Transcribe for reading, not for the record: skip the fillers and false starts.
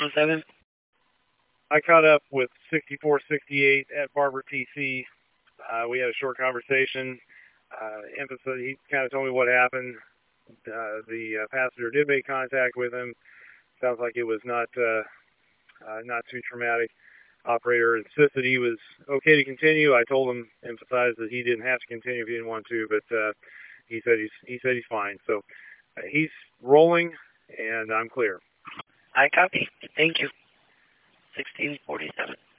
7. I caught up with 6468 at Barber TC. We had a short conversation. He kind of told me what happened. The passenger did make contact with him. Sounds like it was not too traumatic. Operator insisted he was okay to continue. I told him, emphasized that he didn't have to continue if he didn't want to, but he said he's fine. So he's rolling, and I'm clear. I copy. Thank you. 1647.